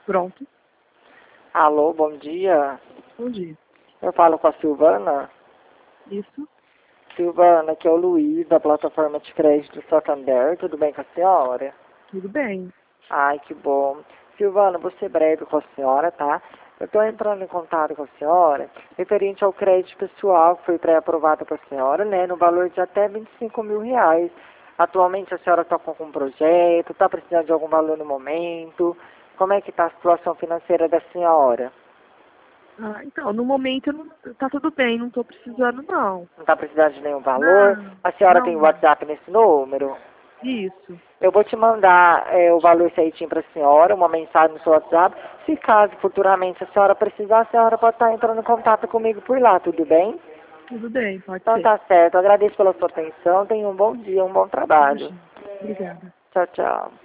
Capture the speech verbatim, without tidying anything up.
Pronto. Alô, bom dia. Bom dia. Eu falo com a Silvana. Isso? Silvana, aqui é o Luiz, da plataforma de crédito Santander. Tudo bem com a senhora? Tudo bem. Ai, que bom. Silvana, vou ser breve com a senhora, tá? Eu estou entrando em contato com a senhora referente ao crédito pessoal que foi pré-aprovado para a senhora, né? No valor de até vinte e cinco mil reais. Atualmente a senhora está com algum projeto? Está precisando de algum valor no momento? Como é que está a situação financeira da senhora? Ah, então, no momento não, tá tudo bem, não estou precisando não. Não está precisando de nenhum valor? Não, A senhora não, tem não. WhatsApp nesse número? Isso. Eu vou te mandar é, o valor certinho para a senhora, uma mensagem no seu WhatsApp. Se caso futuramente a senhora precisar, a senhora pode estar entrando em contato comigo por lá, tudo bem? Tudo bem, pode Então ser. tá certo. Eu agradeço pela sua atenção. Tenha um bom dia, um bom trabalho. Imagina. Obrigada. Tchau, tchau.